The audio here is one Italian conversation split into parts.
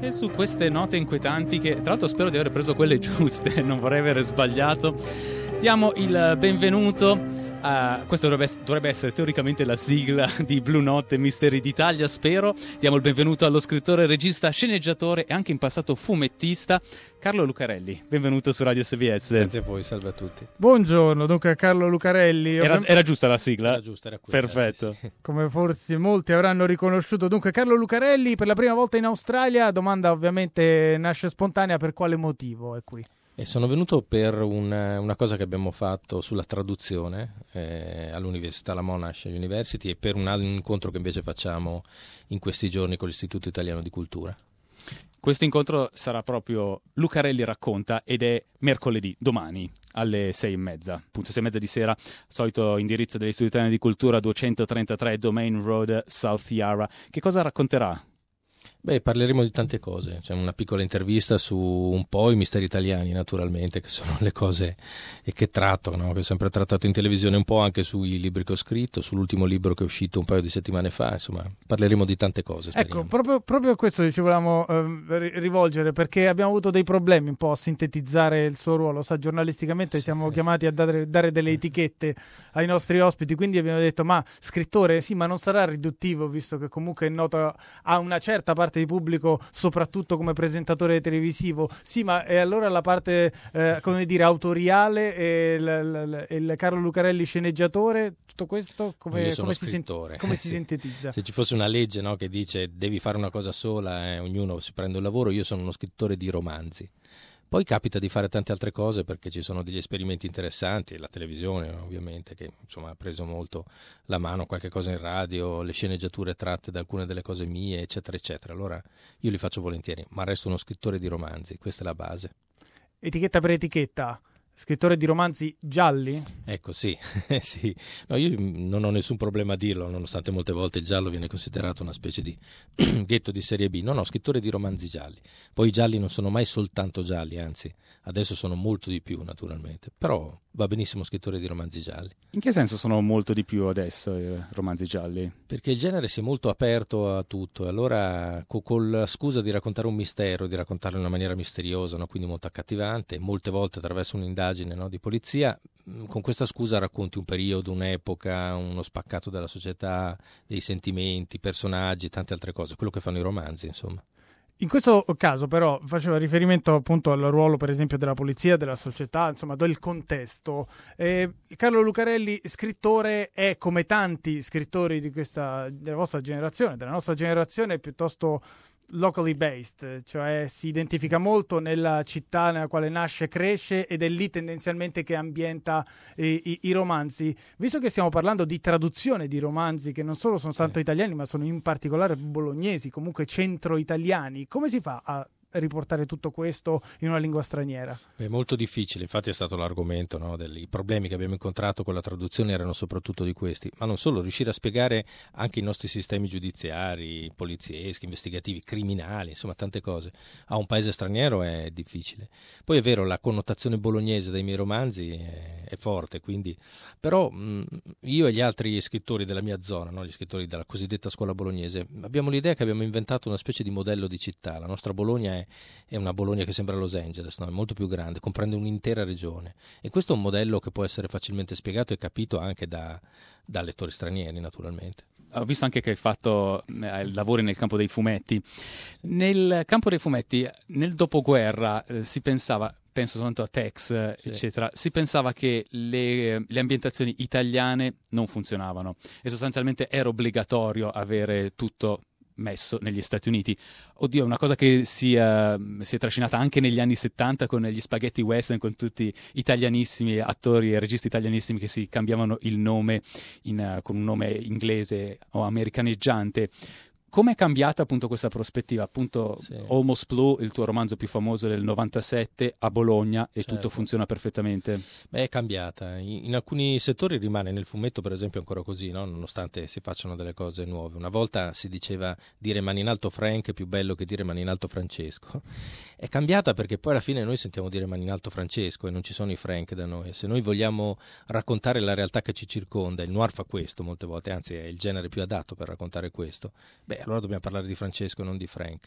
E su queste note inquietanti, che tra l'altro spero di aver preso quelle giuste, non vorrei aver sbagliato, diamo il benvenuto a... Questo dovrebbe essere teoricamente la sigla di Blu Notte Misteri d'Italia, spero. Diamo il benvenuto allo scrittore, regista, sceneggiatore e anche in passato fumettista, Carlo Lucarelli. Benvenuto su Radio SBS. Grazie a voi, salve a tutti. Buongiorno, dunque Carlo Lucarelli. Era giusta la sigla? Era giusta, era quella. Perfetto. Sì. Come forse molti avranno riconosciuto. Dunque Carlo Lucarelli per la prima volta in Australia. Domanda ovviamente nasce spontanea: per quale motivo è qui? E sono venuto per una cosa che abbiamo fatto sulla traduzione all'Università La Monash University e per un incontro che invece facciamo in questi giorni con l'Istituto Italiano di Cultura. Questo incontro sarà proprio Lucarelli racconta ed è mercoledì, domani, alle 6:30, appunto 6:30 di sera, solito indirizzo dell'Istituto Italiano di Cultura, 233 Domain Road, South Yarra. Che cosa racconterà? Beh, parleremo di tante cose, c'è una piccola intervista su un po' i misteri italiani, naturalmente, che sono le cose che tratto, no? Che ho sempre trattato in televisione, un po' anche sui libri che ho scritto, sull'ultimo libro che è uscito un paio di settimane fa, insomma, parleremo di tante cose. Speriamo. Ecco, proprio a questo ci volevamo rivolgere, perché abbiamo avuto dei problemi un po' a sintetizzare il suo ruolo, sa, giornalisticamente siamo chiamati a dare delle etichette ai nostri ospiti, quindi abbiamo detto, ma scrittore, sì, ma non sarà riduttivo, visto che comunque è noto a una certa parte di pubblico, soprattutto come presentatore televisivo. Sì, ma e allora la parte come dire autoriale e il Carlo Lucarelli sceneggiatore, tutto questo come si sintetizza? Se ci fosse una legge, no, che dice devi fare una cosa sola, ognuno si prende un lavoro, io sono uno scrittore di romanzi. Poi capita di fare tante altre cose perché ci sono degli esperimenti interessanti, la televisione ovviamente che insomma ha preso molto la mano, qualche cosa in radio, le sceneggiature tratte da alcune delle cose mie, eccetera eccetera. Allora io li faccio volentieri, ma resto uno scrittore di romanzi, questa è la base. Etichetta per etichetta, scrittore di romanzi gialli? Ecco, sì, sì. No, io non ho nessun problema a dirlo, nonostante molte volte il giallo viene considerato una specie di ghetto di serie B. No, scrittore di romanzi gialli. Poi i gialli non sono mai soltanto gialli, anzi, adesso sono molto di più, naturalmente. Però va benissimo scrittore di romanzi gialli. In che senso sono molto di più adesso i romanzi gialli? Perché il genere si è molto aperto a tutto, e allora con la scusa di raccontare un mistero, di raccontarlo in una maniera misteriosa, no? Quindi molto accattivante, molte volte attraverso un'indagine, no, di polizia, con questa scusa racconti un periodo, un'epoca, uno spaccato della società, dei sentimenti, personaggi, tante altre cose, quello che fanno i romanzi, insomma. In questo caso però faceva riferimento appunto al ruolo per esempio della polizia, della società, insomma del contesto. Carlo Lucarelli, scrittore, è come tanti scrittori della vostra generazione, della nostra generazione, piuttosto locally based, cioè si identifica molto nella città nella quale nasce e cresce ed è lì tendenzialmente che ambienta i romanzi. Visto che stiamo parlando di traduzione di romanzi che non solo sono tanto italiani ma sono in particolare bolognesi, comunque centro-italiani, come si fa a riportare tutto questo in una lingua straniera? È molto difficile, infatti è stato l'argomento, no, i problemi che abbiamo incontrato con la traduzione erano soprattutto di questi, ma non solo, riuscire a spiegare anche i nostri sistemi giudiziari, polizieschi, investigativi, criminali, insomma tante cose, a un paese straniero è difficile. Poi è vero, la connotazione bolognese dei miei romanzi è forte, quindi però io e gli altri scrittori della mia zona, no, gli scrittori della cosiddetta scuola bolognese, abbiamo l'idea che abbiamo inventato una specie di modello di città. La nostra Bologna è una Bologna che sembra Los Angeles, no? È molto più grande, comprende un'intera regione e questo è un modello che può essere facilmente spiegato e capito anche da lettori stranieri, naturalmente. Ho visto anche che hai fatto lavori nel campo dei fumetti. Nel campo dei fumetti, nel dopoguerra, si pensava, penso soltanto a Tex, sì, eccetera, si pensava che le ambientazioni italiane non funzionavano e sostanzialmente era obbligatorio avere tutto messo negli Stati Uniti. Oddio, è una cosa che si è trascinata anche negli anni 70 con gli spaghetti western, con tutti italianissimi attori e registi italianissimi che si cambiavano il nome con un nome inglese o americaneggiante. Come è cambiata appunto questa prospettiva? Appunto sì. Almost Blue, il tuo romanzo più famoso del 97 a Bologna e certo. Tutto funziona perfettamente. Beh, è cambiata. In alcuni settori rimane, nel fumetto per esempio ancora così, no? Nonostante si facciano delle cose nuove. Una volta si diceva dire mani in alto Frank è più bello che dire mani in alto Francesco. È cambiata perché poi alla fine noi sentiamo dire mani in alto Francesco e non ci sono i Frank da noi. Se noi vogliamo raccontare la realtà che ci circonda, il noir fa questo molte volte, anzi è il genere più adatto per raccontare questo, beh, allora dobbiamo parlare di Francesco, non di Frank.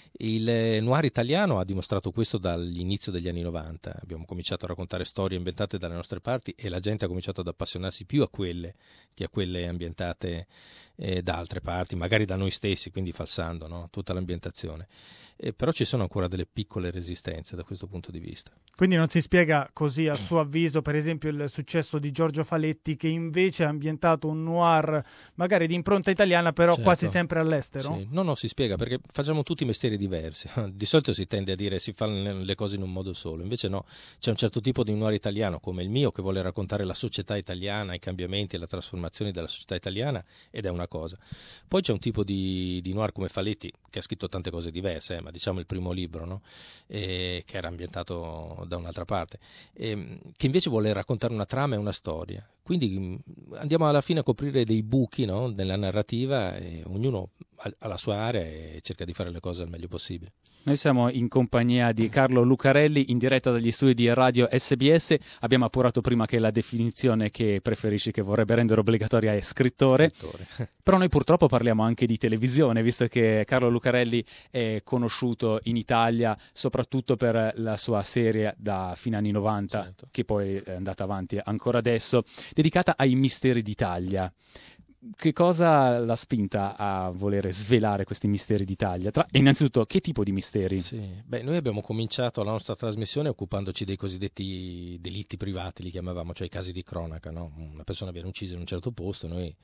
Il noir italiano ha dimostrato questo dall'inizio degli anni 90. Abbiamo cominciato a raccontare storie inventate dalle nostre parti e la gente ha cominciato ad appassionarsi più a quelle che a quelle ambientate da altre parti, magari da noi stessi, quindi falsando, no? Tutta l'ambientazione. Però ci sono ancora delle piccole resistenze da questo punto di vista. Quindi non si spiega così, a suo avviso, per esempio il successo di Giorgio Faletti, che invece ha ambientato un noir magari di impronta italiana, però certo, quasi sempre all'estero? Sì. No, si spiega, perché facciamo tutti mestieri diversi. Di solito si tende a dire si fanno le cose in un modo solo, invece no, c'è un certo tipo di noir italiano come il mio che vuole raccontare la società italiana, i cambiamenti e le trasformazioni della società italiana, ed è una cosa. Poi c'è un tipo di noir come Faletti, che ha scritto tante cose diverse, ma diciamo il primo libro, no? Che era ambientato da un'altra parte, che invece vuole raccontare una trama e una storia. Quindi andiamo alla fine a coprire dei buchi, no, nella narrativa, e ognuno ha la sua area e cerca di fare le cose al meglio possibile. Noi siamo in compagnia di Carlo Lucarelli, in diretta dagli studi di Radio SBS. Abbiamo appurato prima che la definizione che preferisci, che vorrebbe rendere obbligatoria, è scrittore. Però noi purtroppo parliamo anche di televisione, visto che Carlo Lucarelli è conosciuto in Italia soprattutto per la sua serie da fine anni 90, certo, che poi è andata avanti ancora adesso, dedicata ai misteri d'Italia. Che cosa l'ha spinta a volere svelare questi misteri d'Italia? E innanzitutto, che tipo di misteri? Sì. Noi abbiamo cominciato la nostra trasmissione occupandoci dei cosiddetti delitti privati, li chiamavamo, cioè i casi di cronaca, no? Una persona viene uccisa in un certo posto, noi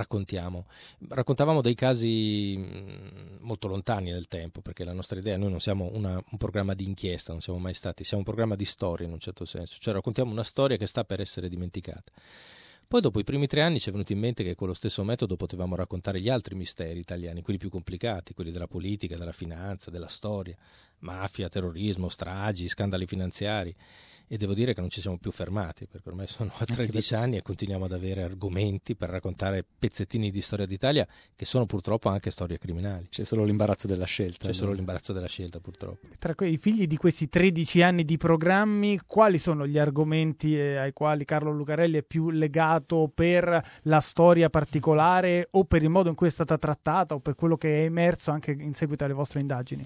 raccontavamo dei casi molto lontani nel tempo, perché la nostra idea, noi non siamo un programma di inchiesta, non siamo mai stati, siamo un programma di storia in un certo senso, cioè raccontiamo una storia che sta per essere dimenticata. Poi dopo i primi 3 anni ci è venuto in mente che con lo stesso metodo potevamo raccontare gli altri misteri italiani, quelli più complicati, quelli della politica, della finanza, della storia, mafia, terrorismo, stragi, scandali finanziari. E devo dire che non ci siamo più fermati, perché ormai sono a 13 anni e continuiamo ad avere argomenti per raccontare pezzettini di storia d'Italia che sono purtroppo anche storie criminali. C'è solo l'imbarazzo della scelta. Solo l'imbarazzo della scelta, purtroppo. Tra i figli di questi 13 anni di programmi, quali sono gli argomenti ai quali Carlo Lucarelli è più legato per la storia particolare o per il modo in cui è stata trattata o per quello che è emerso anche in seguito alle vostre indagini?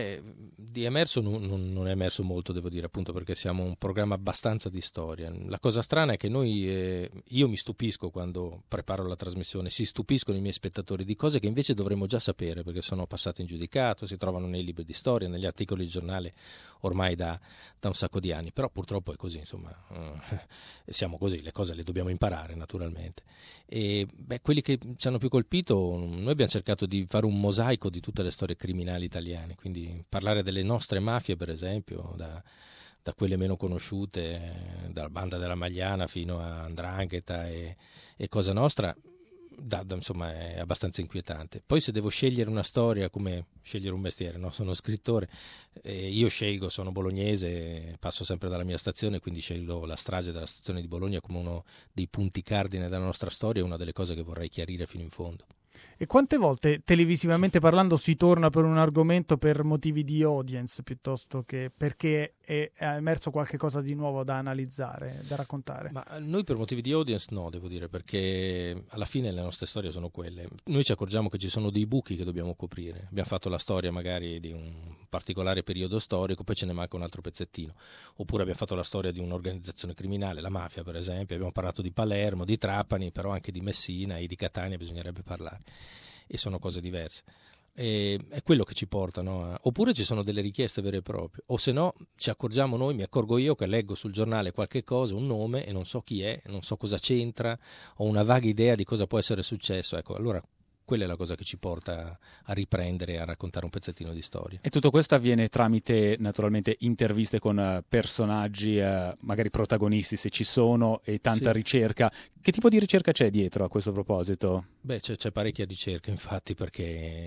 Di emerso non è emerso molto, devo dire, appunto perché siamo un programma abbastanza di storia. La cosa strana è che io mi stupisco quando preparo la trasmissione, si stupiscono i miei spettatori di cose che invece dovremmo già sapere, perché sono passate in giudicato, si trovano nei libri di storia, negli articoli di giornale ormai da un sacco di anni, però purtroppo è così, insomma, siamo così, le cose le dobbiamo imparare naturalmente. E quelli che ci hanno più colpito, noi abbiamo cercato di fare un mosaico di tutte le storie criminali italiane, quindi parlare delle nostre mafie, per esempio, da quelle meno conosciute, dalla banda della Magliana fino a 'Ndrangheta e Cosa Nostra, insomma è abbastanza inquietante. Poi se devo scegliere una storia, come scegliere un mestiere, no? Sono scrittore, io sono bolognese, passo sempre dalla mia stazione, quindi scelgo la strage della stazione di Bologna come uno dei punti cardine della nostra storia, una delle cose che vorrei chiarire fino in fondo. E quante volte televisivamente parlando si torna per un argomento per motivi di audience piuttosto che perché è emerso qualche cosa di nuovo da analizzare, da raccontare? Ma noi per motivi di audience no, devo dire, perché alla fine le nostre storie sono quelle. Noi ci accorgiamo che ci sono dei buchi che dobbiamo coprire. Abbiamo fatto la storia magari di un particolare periodo storico, poi ce ne manca un altro pezzettino. Oppure abbiamo fatto la storia di un'organizzazione criminale, la mafia per esempio. Abbiamo parlato di Palermo, di Trapani, però anche di Messina e di Catania bisognerebbe parlare. E sono cose diverse. È quello che ci porta, no? Oppure ci sono delle richieste vere e proprie, o se no ci accorgiamo noi, mi accorgo io che leggo sul giornale qualche cosa, un nome e non so chi è, non so cosa c'entra, ho una vaga idea di cosa può essere successo, ecco, allora quella è la cosa che ci porta a riprendere e a raccontare un pezzettino di storia. E tutto questo avviene tramite naturalmente interviste con personaggi, magari protagonisti se ci sono, e tanta ricerca. Che tipo di ricerca c'è dietro a questo proposito? C'è parecchia ricerca infatti, perché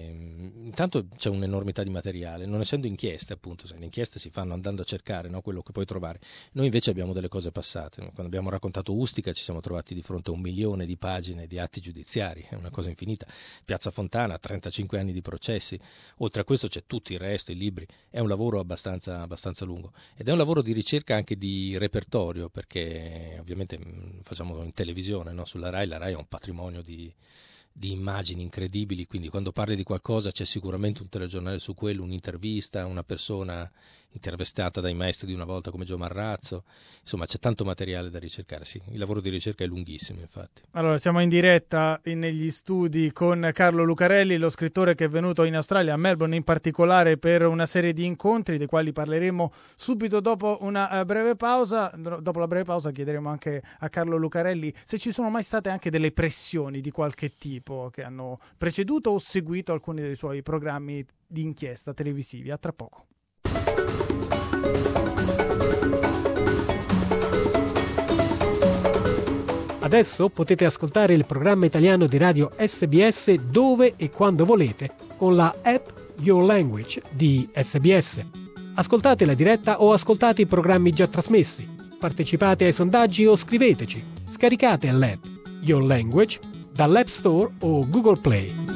intanto c'è un'enormità di materiale, non essendo inchieste appunto, le inchieste si fanno andando a cercare, no, quello che puoi trovare. Noi invece abbiamo delle cose passate, no? Quando abbiamo raccontato Ustica ci siamo trovati di fronte a 1 milione di pagine di atti giudiziari, è una cosa infinita. Piazza Fontana, 35 anni di processi, oltre a questo c'è tutto il resto, i libri, è un lavoro abbastanza lungo ed è un lavoro di ricerca anche di repertorio, perché ovviamente facciamo in televisione, no? Sulla Rai, la Rai è un patrimonio di di immagini incredibili, quindi quando parli di qualcosa c'è sicuramente un telegiornale su quello, un'intervista, una persona intervistata dai maestri di una volta come Gio Marrazzo, insomma c'è tanto materiale da ricercare, sì, il lavoro di ricerca è lunghissimo infatti. Allora, siamo in diretta negli studi con Carlo Lucarelli, lo scrittore che è venuto in Australia, a Melbourne in particolare, per una serie di incontri dei quali parleremo subito dopo una breve pausa. Dopo la breve pausa chiederemo anche a Carlo Lucarelli se ci sono mai state anche delle pressioni di qualche tipo che hanno preceduto o seguito alcuni dei suoi programmi di inchiesta televisivi. A tra poco. Adesso potete ascoltare il programma italiano di radio SBS dove e quando volete con la app Your Language di SBS. Ascoltate la diretta o ascoltate i programmi già trasmessi. Partecipate ai sondaggi o scriveteci. Scaricate l'app Your Language dall'App Store o Google Play.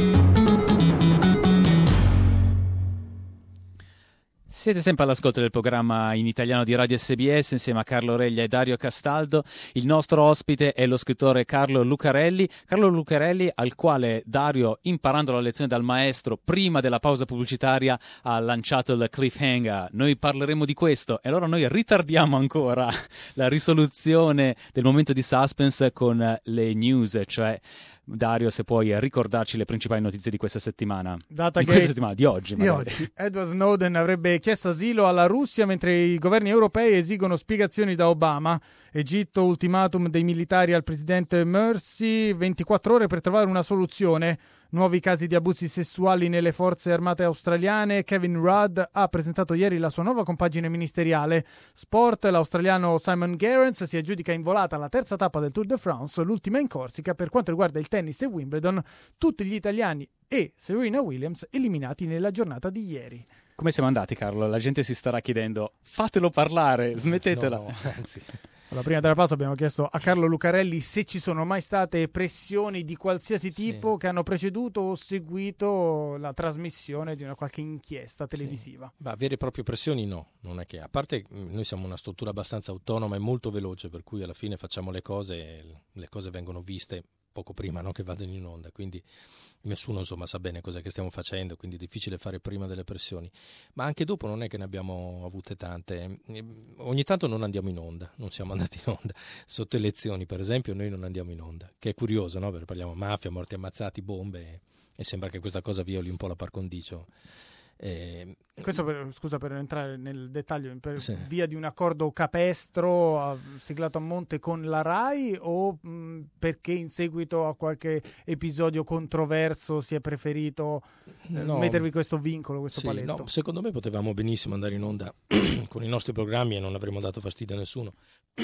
Siete sempre all'ascolto del programma in italiano di Radio SBS insieme a Carlo Reglia e Dario Castaldo. Il nostro ospite è lo scrittore Carlo Lucarelli. Carlo Lucarelli, al quale Dario, imparando la lezione dal maestro prima della pausa pubblicitaria, ha lanciato il cliffhanger. Noi parleremo di questo e allora noi ritardiamo ancora la risoluzione del momento di suspense con le news, cioè Dario, se puoi ricordarci le principali notizie di questa settimana. Di oggi. Edward Snowden avrebbe chiesto asilo alla Russia mentre i governi europei esigono spiegazioni da Obama. Egitto, ultimatum dei militari al presidente Morsi, 24 ore per trovare una soluzione. Nuovi casi di abusi sessuali nelle forze armate australiane. Kevin Rudd ha presentato ieri la sua nuova compagine ministeriale. Sport, l'australiano Simon Gerrans si aggiudica in volata la terza tappa del Tour de France, l'ultima in Corsica. Per quanto riguarda il tennis e Wimbledon, tutti gli italiani e Serena Williams eliminati nella giornata di ieri. Come siamo andati, Carlo? La gente si starà chiedendo, fatelo parlare, smettetela. No, anzi. Allora, prima della pausa abbiamo chiesto a Carlo Lucarelli se ci sono mai state pressioni di qualsiasi tipo che hanno preceduto o seguito la trasmissione di una qualche inchiesta televisiva. Sì. Vere e proprie pressioni no, non è che, a parte noi siamo una struttura abbastanza autonoma e molto veloce, per cui alla fine facciamo le cose e le cose vengono viste poco prima, no, che vadano in onda, quindi nessuno insomma sa bene cos'è che stiamo facendo, quindi è difficile fare prima delle pressioni, ma anche dopo non è che ne abbiamo avute tante. Ogni tanto non andiamo in onda, non siamo andati in onda sotto elezioni per esempio, noi non andiamo in onda, che è curioso, no? Perché parliamo mafia, morti ammazzati, bombe e sembra che questa cosa violi un po' la par condicio. Questo scusa per entrare nel dettaglio, per via di un accordo capestro siglato a monte con la RAI o perché in seguito a qualche episodio controverso si è preferito mettervi questo vincolo, questo paletto? No, secondo me potevamo benissimo andare in onda con i nostri programmi e non avremmo dato fastidio a nessuno.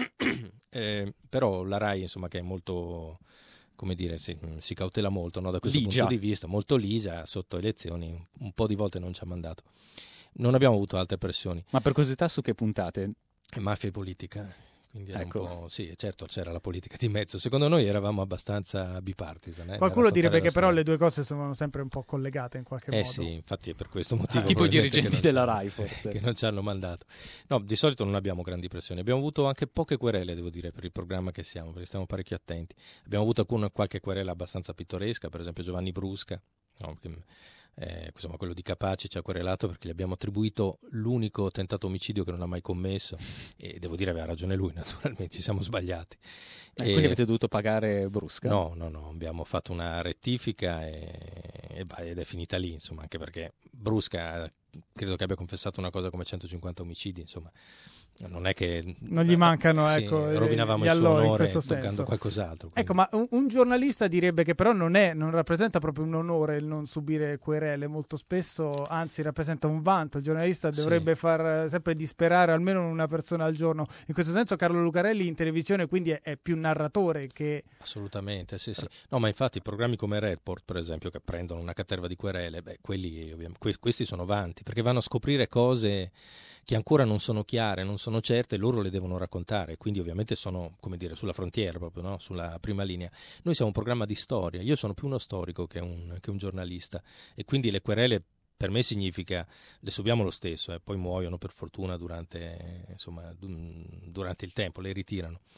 Però la RAI, insomma, che è molto, come dire, si cautela molto, no, da questo punto di vista, molto ligia, sotto elezioni un po' di volte non ci ha mandato. Non abbiamo avuto altre pressioni. Ma per curiosità su che puntate? Mafia e politica, quindi era ecco. un po', sì, certo c'era la politica di mezzo. Secondo noi eravamo abbastanza bipartisan. Qualcuno direbbe che però le due cose sono sempre un po' collegate in qualche modo. Sì, infatti è per questo motivo. Tipo i dirigenti della RAI forse. Che non ci hanno mandato. No, di solito non abbiamo grandi pressioni. Abbiamo avuto anche poche querele, devo dire, per il programma che siamo, perché stiamo parecchio attenti. Abbiamo avuto qualche querela abbastanza pittoresca, per esempio Giovanni Brusca, no, insomma, quello di Capaci ci ha querelato perché gli abbiamo attribuito l'unico tentato omicidio che non ha mai commesso e devo dire aveva ragione lui, naturalmente ci siamo sbagliati. Quindi avete dovuto pagare Brusca? No, abbiamo fatto una rettifica ed è finita lì, insomma, anche perché Brusca credo che abbia confessato una cosa come 150 omicidi, insomma. Non è che non gli mancano, rovinavamo il suo onore toccando qualcos'altro. Ecco, ma un giornalista direbbe che però non rappresenta proprio un onore il non subire querele, molto spesso anzi rappresenta un vanto. Il giornalista dovrebbe far sempre disperare almeno una persona al giorno. In questo senso Carlo Lucarelli in televisione quindi è più narratore che... Assolutamente, sì. No, ma infatti programmi come Redport, per esempio, che prendono una caterva di querele, questi sono vanti, perché vanno a scoprire cose che ancora non sono chiare, non sono certe, loro le devono raccontare, quindi ovviamente sono, come dire, sulla frontiera proprio, no? Sulla prima linea. Noi siamo un programma di storia, io sono più uno storico che un giornalista e quindi le querele per me significa le subiamo lo stesso, poi muoiono per fortuna durante il tempo, le ritirano.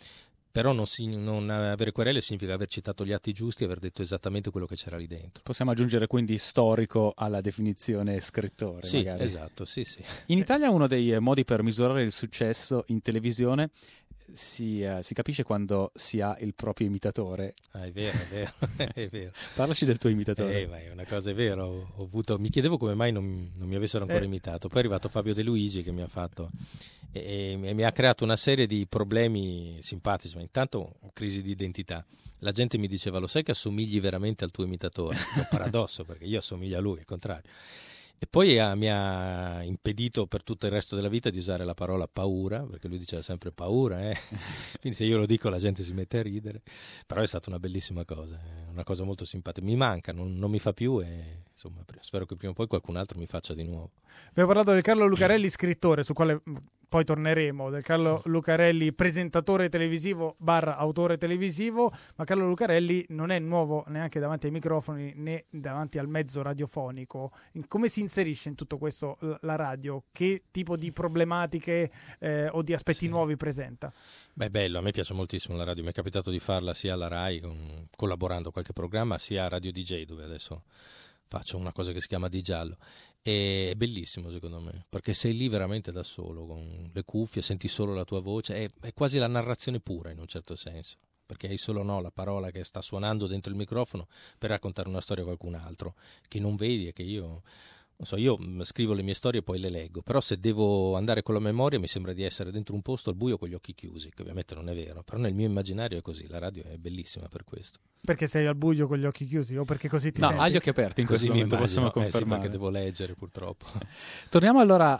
Però non avere querele significa aver citato gli atti giusti e aver detto esattamente quello che c'era lì dentro. Possiamo aggiungere quindi storico alla definizione scrittore. Sì, magari. esatto, sì. In Italia uno dei modi per misurare il successo in televisione si capisce quando si ha il proprio imitatore. È vero, è vero. Parlaci del tuo imitatore. Ma è una cosa, è vero. Mi chiedevo come mai non mi avessero ancora imitato. Poi è arrivato Fabio De Luigi che mi ha fatto e mi ha creato una serie di problemi simpatici. Ma intanto crisi di identità. La gente mi diceva: lo sai che assomigli veramente al tuo imitatore? È un paradosso, perché io assomiglio a lui, al contrario. E poi mi ha impedito per tutto il resto della vita di usare la parola paura, perché lui diceva sempre paura, quindi se io lo dico la gente si mette a ridere, però è stata una bellissima cosa, una cosa molto simpatica, mi manca, non mi fa più e insomma spero che prima o poi qualcun altro mi faccia di nuovo. Abbiamo parlato del Carlo Lucarelli scrittore, su quale poi torneremo, del Carlo Lucarelli presentatore televisivo / autore televisivo, ma Carlo Lucarelli non è nuovo neanche davanti ai microfoni né davanti al mezzo radiofonico. Come si inserisce in tutto questo la radio? Che tipo di problematiche o di aspetti nuovi presenta? Beh, bello, a me piace moltissimo la radio, mi è capitato di farla sia alla Rai collaborando a qualche programma, sia a Radio DJ, dove adesso faccio una cosa che si chiama Di Giallo. È bellissimo secondo me, perché sei lì veramente da solo, con le cuffie, senti solo la tua voce, è quasi la narrazione pura in un certo senso, perché hai solo la parola che sta suonando dentro il microfono per raccontare una storia a qualcun altro, che non vedi e che io scrivo le mie storie e poi le leggo, però se devo andare con la memoria mi sembra di essere dentro un posto al buio con gli occhi chiusi, che ovviamente non è vero, però nel mio immaginario è così, la radio è bellissima per questo. Perché sei al buio con gli occhi chiusi o perché così ti senti? No, agli occhi aperti in così questo momento, possiamo confermare. Sì, perché devo leggere purtroppo. Torniamo allora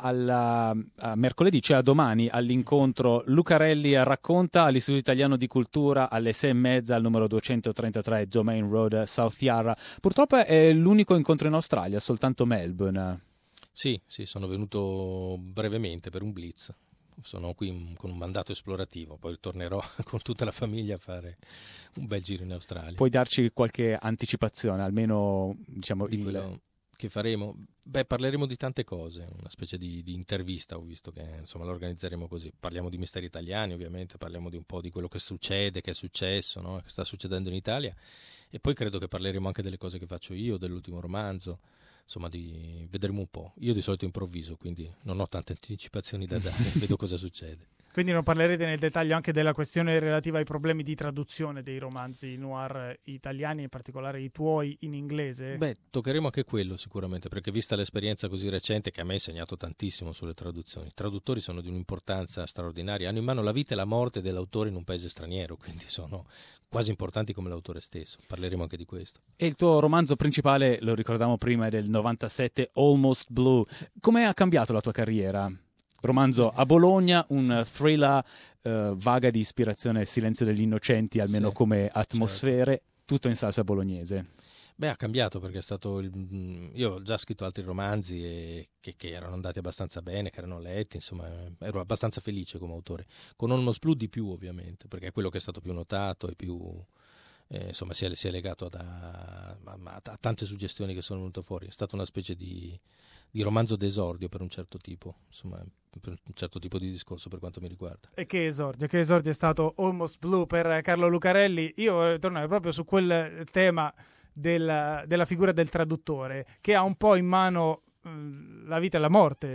a mercoledì, cioè a domani, all'incontro Lucarelli racconta all'Istituto Italiano di Cultura alle 6:30 al numero 233 Domain Road, South Yarra. Purtroppo è l'unico incontro in Australia, soltanto Melbourne. Sì, sono venuto brevemente per un blitz. Sono qui con un mandato esplorativo, poi tornerò con tutta la famiglia a fare un bel giro in Australia. Puoi darci qualche anticipazione, almeno diciamo di quello che faremo? Beh, parleremo di tante cose, una specie di intervista, ho visto che insomma lo organizzeremo così. Parliamo di misteri italiani ovviamente, parliamo di un po' di quello che succede, che è successo, no? Che sta succedendo in Italia, e poi credo che parleremo anche delle cose che faccio io, dell'ultimo romanzo. Insomma, vedremo un po'. Io di solito improvviso, quindi non ho tante anticipazioni da dare, vedo cosa succede. Quindi non parlerete nel dettaglio anche della questione relativa ai problemi di traduzione dei romanzi noir italiani, in particolare i tuoi in inglese? Beh, toccheremo anche quello sicuramente, perché vista l'esperienza così recente che a me ha insegnato tantissimo sulle traduzioni, i traduttori sono di un'importanza straordinaria, hanno in mano la vita e la morte dell'autore in un paese straniero, quindi sono quasi importanti come l'autore stesso. Parleremo anche di questo. E il tuo romanzo principale, lo ricordavamo prima, è del 97, Almost Blue. Come ha cambiato la tua carriera? Romanzo a Bologna, un thriller vaga di ispirazione Silenzio degli Innocenti, almeno sì, come atmosfere, certo. Tutto in salsa bolognese. Beh, ha cambiato perché è stato io ho già scritto altri romanzi che erano andati abbastanza bene, che erano letti, insomma ero abbastanza felice come autore. Con Almost Blue di più ovviamente, perché è quello che è stato più notato e più insomma si è legato a tante suggestioni che sono venute fuori. È stata una specie di romanzo d'esordio per un certo tipo, insomma, per un certo tipo di discorso per quanto mi riguarda. E che esordio è stato Almost Blue per Carlo Lucarelli. Io vorrei tornare proprio su quel tema della figura del traduttore, che ha un po' in mano la vita e la morte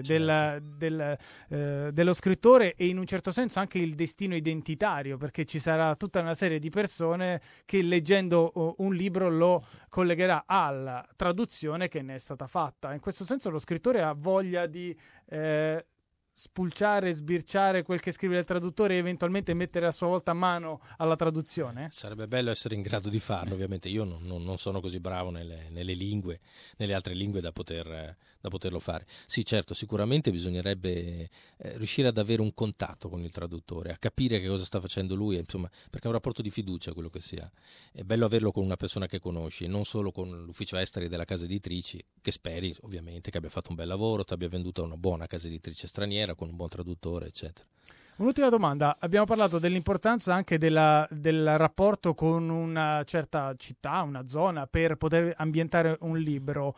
dello scrittore e in un certo senso anche il destino identitario, perché ci sarà tutta una serie di persone che leggendo un libro lo collegherà alla traduzione che ne è stata fatta. In questo senso lo scrittore ha voglia di spulciare, sbirciare quel che scrive il traduttore e eventualmente mettere a sua volta mano alla traduzione? Sarebbe bello essere in grado di farlo, ovviamente io non sono così bravo nelle lingue, nelle altre lingue da poterlo fare. Sì, certo, sicuramente bisognerebbe riuscire ad avere un contatto con il traduttore, a capire che cosa sta facendo lui, insomma, perché è un rapporto di fiducia quello che si ha. È bello averlo con una persona che conosci e non solo con l'ufficio esteri della casa editrici, che speri ovviamente che abbia fatto un bel lavoro, ti abbia venduto a una buona casa editrice straniera con un buon traduttore, eccetera. Un'ultima domanda, abbiamo parlato dell'importanza anche del rapporto con una certa città, una zona per poter ambientare un libro.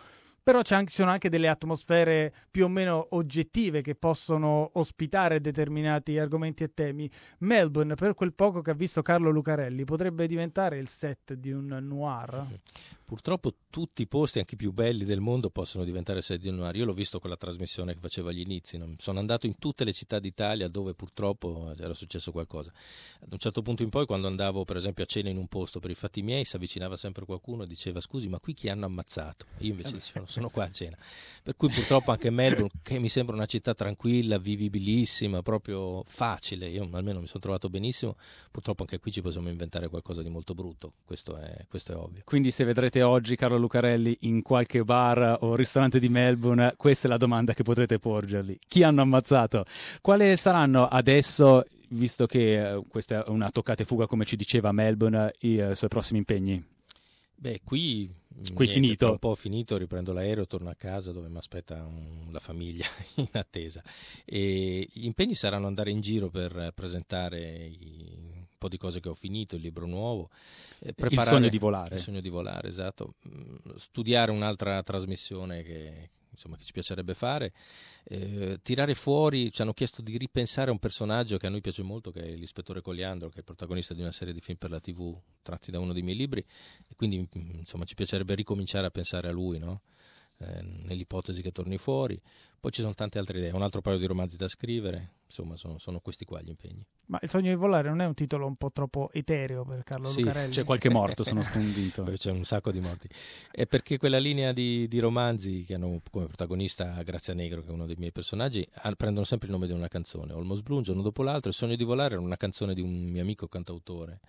Però ci sono anche delle atmosfere più o meno oggettive che possono ospitare determinati argomenti e temi. Melbourne, per quel poco che ha visto Carlo Lucarelli, potrebbe diventare il set di un noir? Purtroppo tutti i posti, anche i più belli del mondo, possono diventare set di un noir. Io l'ho visto con la trasmissione che faceva agli inizi, no? Sono andato in tutte le città d'Italia dove purtroppo era successo qualcosa. Ad un certo punto in poi, quando andavo per esempio a cena in un posto per i fatti miei, si avvicinava sempre qualcuno e diceva: scusi, ma qui chi hanno ammazzato? Io invece dicevo: sono qua a cena. Per cui purtroppo anche Melbourne, che mi sembra una città tranquilla, vivibilissima, proprio facile, io almeno mi sono trovato benissimo, purtroppo anche qui ci possiamo inventare qualcosa di molto brutto, questo è ovvio. Quindi se vedrete oggi Carlo Lucarelli in qualche bar o ristorante di Melbourne, questa è la domanda che potrete porgergli: chi hanno ammazzato? Quali saranno adesso, visto che questa è una toccata e fuga come ci diceva Melbourne, i suoi prossimi impegni? Beh, qui finito. Tra un po' finito, riprendo l'aereo, torno a casa dove mi aspetta la famiglia in attesa, e gli impegni saranno andare in giro per presentare un po' di cose che ho finito, il libro nuovo, preparare il sogno di volare. Il sogno di volare, esatto. Studiare un'altra trasmissione che ci piacerebbe fare, tirare fuori, ci hanno chiesto di ripensare a un personaggio che a noi piace molto, che è l'ispettore Coliandro, che è il protagonista di una serie di film per la TV tratti da uno dei miei libri, e quindi ci piacerebbe ricominciare a pensare a lui, no? Nell'ipotesi che torni fuori. Poi ci sono tante altre idee, un altro paio di romanzi da scrivere, insomma sono questi qua gli impegni. Ma Il sogno di volare non è un titolo un po' troppo etereo per Carlo Lucarelli? C'è qualche morto, sono convinto. C'è un sacco di morti. È perché quella linea di romanzi che hanno come protagonista Grazia Negro, che è uno dei miei personaggi, prendono sempre il nome di una canzone. Almost Blue, un giorno dopo l'altro. Il sogno di volare era una canzone di un mio amico cantautore,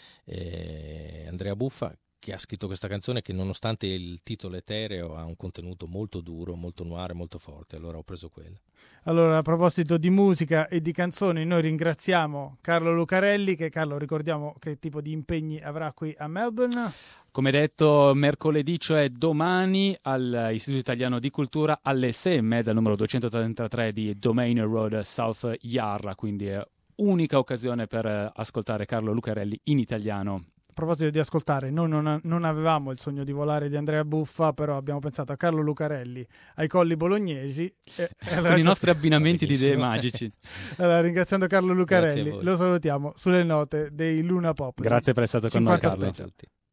Andrea Buffa, che ha scritto questa canzone che, nonostante il titolo etereo, ha un contenuto molto duro, molto noir, molto forte. Allora ho preso quella. Allora, a proposito di musica e di canzoni, noi ringraziamo Carlo Lucarelli, che Carlo, ricordiamo che tipo di impegni avrà qui a Melbourne. Come detto, mercoledì, cioè domani, all'Istituto Italiano di Cultura alle 6:30, al numero 233 di Domain Road, South Yarra, quindi è unica occasione per ascoltare Carlo Lucarelli in italiano. A proposito di ascoltare, noi non avevamo Il sogno di volare di Andrea Buffa, però abbiamo pensato a Carlo Lucarelli, ai Colli Bolognesi. Con i nostri abbinamenti di idee magici. Allora, ringraziando Carlo Lucarelli, lo salutiamo sulle note dei Luna Pop. Grazie per essere stato con noi, Carlo. Ciao a tutti.